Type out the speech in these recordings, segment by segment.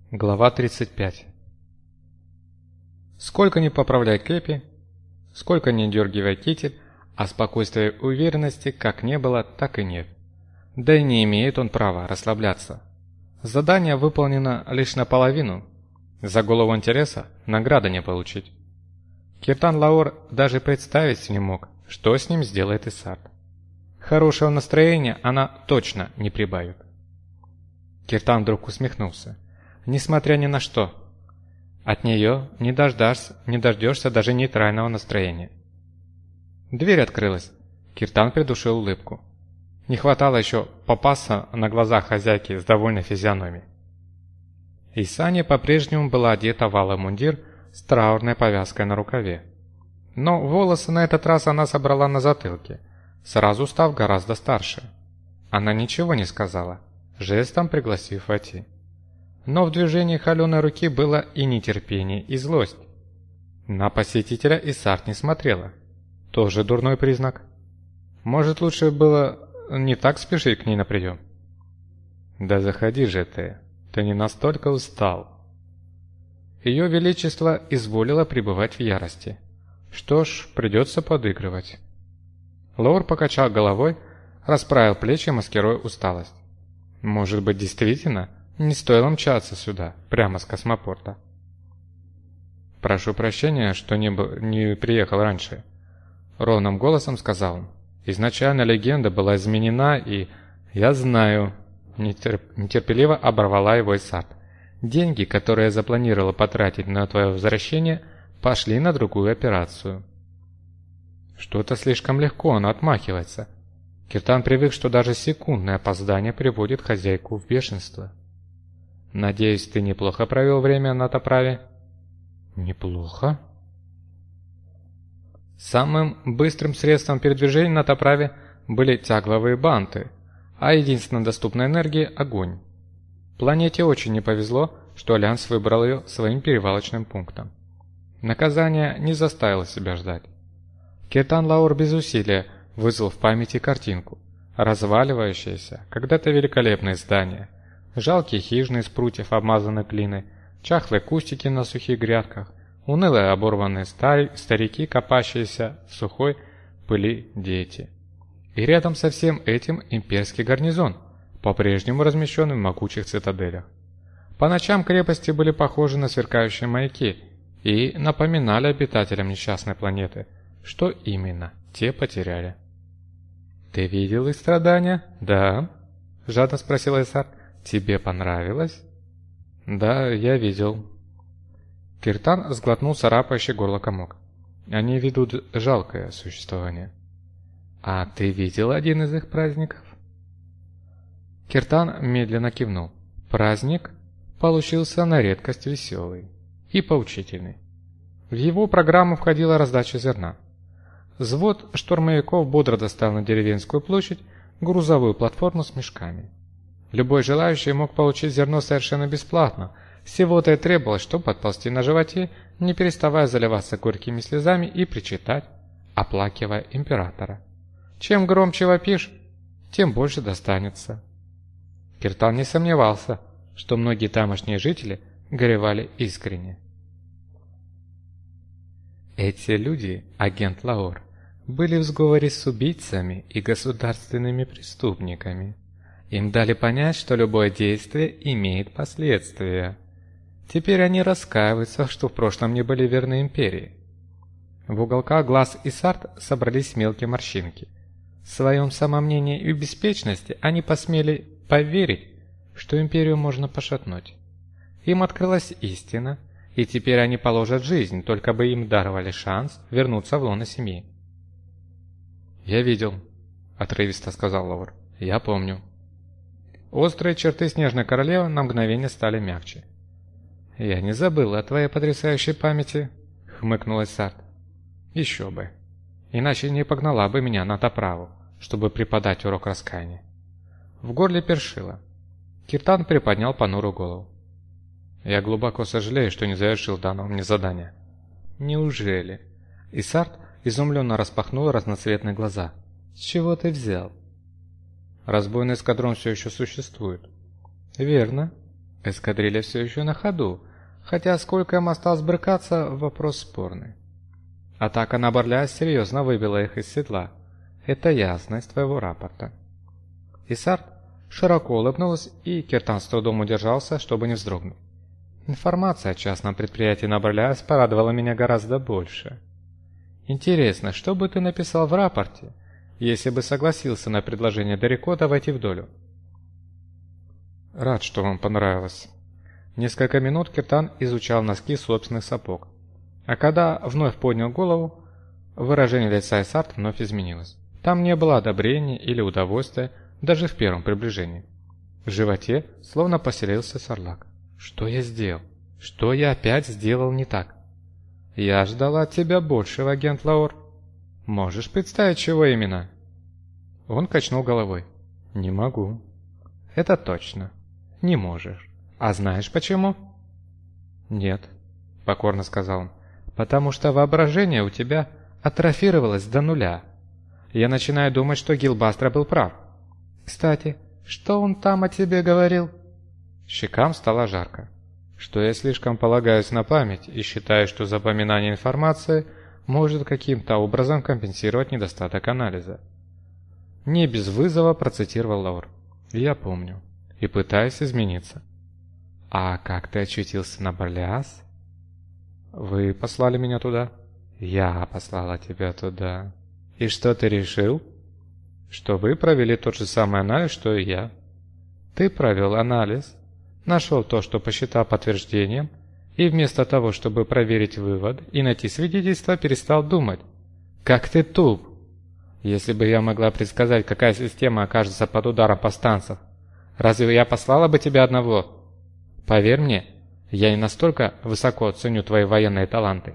Глава 35. Сколько ни поправляй кепи, сколько ни дергивай китель, а спокойствия и уверенности как не было, так и нет. Да и не имеет он права расслабляться. Задание выполнено лишь наполовину. За голову интереса награды не получить. Киртан Лаор даже представить не мог, что с ним сделает Иссард. Хорошего настроения она точно не прибавит. Киртан вдруг усмехнулся. Несмотря ни на что, от нее не дождешься даже нейтрального настроения. Дверь открылась. Киртан придушил улыбку. Не хватало еще попасться на глазах хозяйки с довольной физиономией. Исания по-прежнему была одета в алый мундир с траурной повязкой на рукаве. Но волосы на этот раз она собрала на затылке, сразу став гораздо старше. Она ничего не сказала, жестом пригласив войти. Но в движении холеной руки было и нетерпение, и злость. На посетителя Иссард не смотрела. Тоже дурной признак. Может, лучше было не так спешить к ней на прием? Да заходи же ты не настолько устал. Ее Величество изволило пребывать в ярости. Что ж, придется подыгрывать. Лаур покачал головой, расправил плечи, маскируя усталость. Может быть, действительно не стоило мчаться сюда, прямо с космопорта. «Прошу прощения, что не приехал раньше», — ровным голосом сказал он. «Изначально легенда была изменена, и я знаю», — нетерпеливо оборвала его Иссард. «Деньги, которые я запланировала потратить на твое возвращение, пошли на другую операцию». Что-то слишком легко он отмахивается. Киртан привык, что даже секундное опоздание приводит хозяйку в бешенство. «Надеюсь, ты неплохо провел время на Таправе?» «Неплохо?» Самым быстрым средством передвижения на Таправе были тягловые банты, а единственной доступной энергией – огонь. Планете очень не повезло, что Альянс выбрал ее своим перевалочным пунктом. Наказание не заставило себя ждать. Киртан Лаур без усилия вызвал в памяти картинку. Разваливающееся, когда-то великолепное здание, жалкие хижины из прутьев, обмазанных глиной, чахлые кустики на сухих грядках, унылые оборванные старики, копающиеся в сухой пыли дети. И рядом со всем этим имперский гарнизон, по-прежнему размещенный в могучих цитаделях. По ночам крепости были похожи на сверкающие маяки и напоминали обитателям несчастной планеты, что именно те потеряли. «Ты видел их страдания?» «Да», — жадно спросил Иссард. «Тебе понравилось?» «Да, я видел». Киртан сглотнул царапающий горло комок. «Они ведут жалкое существование». «А ты видел один из их праздников?» Киртан медленно кивнул. Праздник получился на редкость веселый и поучительный. В его программу входила раздача зерна. Взвод штурмовиков бодро достал на деревенскую площадь грузовую платформу с мешками. Любой желающий мог получить зерно совершенно бесплатно, всего-то и требовалось, чтобы подползти на животе, не переставая заливаться горькими слезами и причитать, оплакивая императора. Чем громче вопишь, тем больше достанется. Киртан не сомневался, что многие тамошние жители горевали искренне. Эти люди, агент Лаур, были в сговоре с убийцами и государственными преступниками. Им дали понять, что любое действие имеет последствия. Теперь они раскаиваются, что в прошлом не были верны империи. В уголках глаз Иссард собрались мелкие морщинки. В своем самомнении и беспечности они посмели поверить, что империю можно пошатнуть. Им открылась истина, и теперь они положат жизнь, только бы им даровали шанс вернуться в лоно семьи. «Я видел», — отрывисто сказал Лаур. «Я помню». Острые черты Снежной Королевы на мгновение стали мягче. «Я не забыл о твоей потрясающей памяти», — хмыкнул Иссард. «Еще бы. Иначе не погнала бы меня на Таправу, чтобы преподать урок раскаяния». В горле першило. Киртан приподнял понурую голову. «Я глубоко сожалею, что не завершил данного мне задания». «Неужели?» Иссард изумленно распахнул разноцветные глаза. «С чего ты взял?» «Разбойный эскадрон все еще существует». «Верно. Эскадрилья все еще на ходу, хотя сколько им осталось брыкаться – вопрос спорный. Атака на Барляс серьезно выбила их из седла. Это ясно из твоего рапорта. Исарт широко улыбнулась, и Киртан с трудом удержался, чтобы не вздрогнуть. Информация о частном предприятии на Барляс порадовала меня гораздо больше. Интересно, что бы ты написал в рапорте, если бы согласился на предложение Дерекота войти в долю? Рад, что вам понравилось. Несколько минут Киртан изучал носки собственных сапог. А когда вновь поднял голову, выражение лица Исарта вновь изменилось. Там не было одобрения или удовольствия, даже в первом приближении. В животе словно поселился сарлак. Что я сделал? Что я опять сделал не так? Я ждал от тебя большего, агент Лаур. Можешь представить, чего именно? Он качнул головой. Не могу. Это точно. Не можешь. А знаешь почему? Нет, покорно сказал он. Потому что воображение у тебя атрофировалось до нуля. Я начинаю думать, что Гилбастро был прав. Кстати, что он там о тебе говорил? Щекам стало жарко. Что я слишком полагаюсь на память и считаю, что запоминание информации может каким-то образом компенсировать недостаток анализа. Не без вызова процитировал Лаур. Я помню. И пытаюсь измениться. А как ты очутился на Барлиас? Вы послали меня туда? Я послала тебя туда. И что ты решил? Что вы провели тот же самый анализ, что и я. Ты провел анализ, нашел то, что посчитал подтверждением, и вместо того, чтобы проверить вывод и найти свидетельства, перестал думать. Как ты туп! Если бы я могла предсказать, какая система окажется под ударом повстанцев, разве я послала бы тебя одного? Поверь мне, я не настолько высоко ценю твои военные таланты.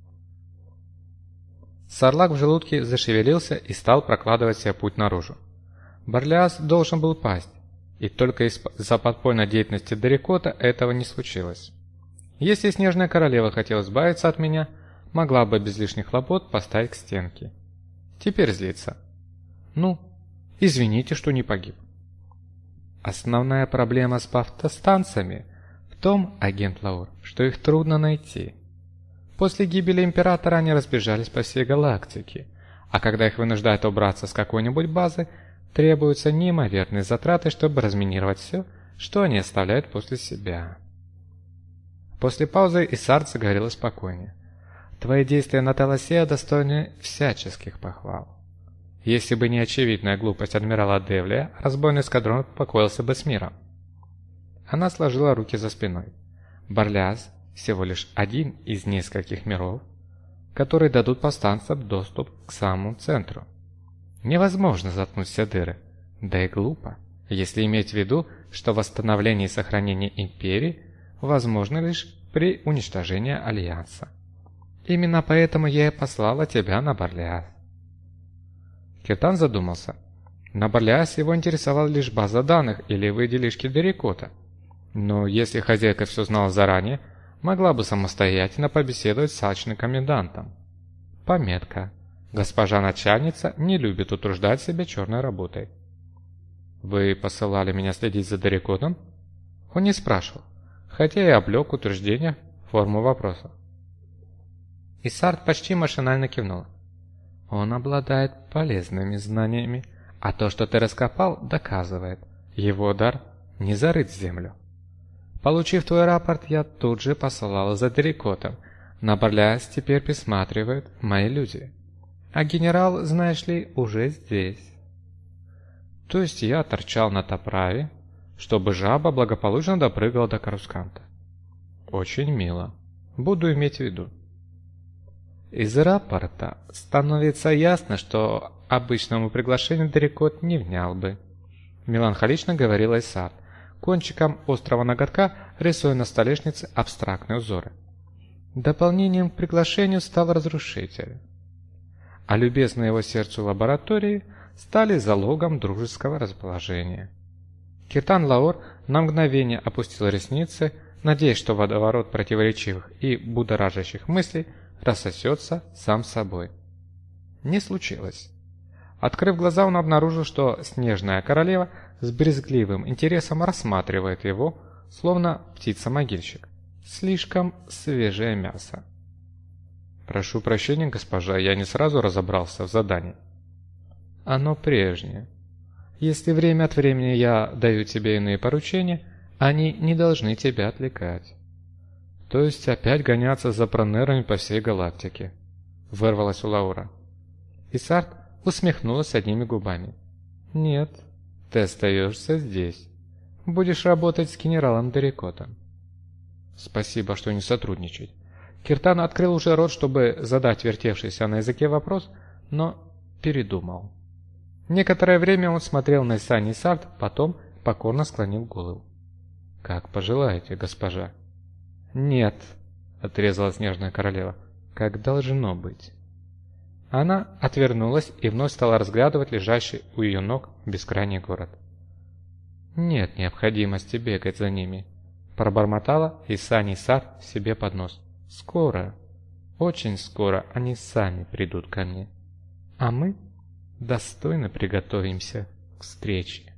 Сарлак в желудке зашевелился и стал прокладывать себе путь наружу. Барлиас должен был пасть, и только из-за подпольной деятельности Дерекота этого не случилось. Если Снежная Королева хотела избавиться от меня, могла бы без лишних хлопот поставить к стенке. Теперь злится. Ну, извините, что не погиб. Основная проблема с повстанцами в том, агент Лаур, что их трудно найти. После гибели Императора они разбежались по всей галактике, а когда их вынуждают убраться с какой-нибудь базы, требуются неимоверные затраты, чтобы разминировать все, что они оставляют после себя. После паузы Исарт заговорила спокойнее. Твои действия на Таласея достойны всяческих похвал. Если бы не очевидная глупость адмирала Девлия, разбойный эскадрон покоился бы с миром. Она сложила руки за спиной. Барлиас всего лишь один из нескольких миров, которые дадут повстанцам доступ к самому центру. Невозможно заткнуть все дыры, да и глупо, если иметь в виду, что восстановление и сохранение империи возможно лишь при уничтожении Альянса. Именно поэтому я и послала тебя на Барлиас. Киртан задумался. На Барлиас его интересовала лишь база данных или выделишки Дерекота. Но если хозяйка все знала заранее, могла бы самостоятельно побеседовать с алчным комендантом. Пометка. Госпожа начальница не любит утруждать себя черной работой. Вы посылали меня следить за Дерекотом? Он не спрашивал, хотя и облег утверждение в форму вопроса. Исарт почти машинально кивнул. Он обладает полезными знаниями, а то, что ты раскопал, доказывает. Его дар не зарыт в землю. Получив твой рапорт, я тут же посылал за Дерекотом. На Барлиас теперь присматривают мои люди. А генерал, знаешь ли, уже здесь. То есть я торчал на Топраве, чтобы жаба благополучно допрыгала до Карусканта. Очень мило. Буду иметь в виду. Из рапорта становится ясно, что обычному приглашению Дерекот не внял бы. Меланхолично говорил Исарт, кончиком острого ноготка рисуя на столешнице абстрактные узоры. Дополнением к приглашению стал разрушитель. А любезные его сердцу лаборатории стали залогом дружеского расположения. Киртан Лаур на мгновение опустил ресницы, надеясь, что водоворот противоречивых и будоражащих мыслей рассосется сам собой. Не случилось. Открыв глаза, он обнаружил, что Снежная Королева с брезгливым интересом рассматривает его, словно птица-могильщик. Слишком свежее мясо. «Прошу прощения, госпожа, я не сразу разобрался в задании». «Оно прежнее. Если время от времени я даю тебе иные поручения, они не должны тебя отвлекать». «То есть опять гоняться за пронерами по всей галактике?» — вырвалось у Лаура. Исарт усмехнулась одними губами. «Нет, ты остаешься здесь. Будешь работать с генералом Дерикотом». «Спасибо, что не сотрудничать». Киртан открыл уже рот, чтобы задать вертевшийся на языке вопрос, но передумал. Некоторое время он смотрел на Исани Исарт, потом покорно склонил голову. «Как пожелаете, госпожа». «Нет», — отрезала снежная королева, — «как должно быть». Она отвернулась и вновь стала разглядывать лежащий у ее ног бескрайний город. «Нет необходимости бегать за ними», — пробормотала Исани Исарт себе под нос. «Скоро, очень скоро они сами придут ко мне, а мы достойно приготовимся к встрече».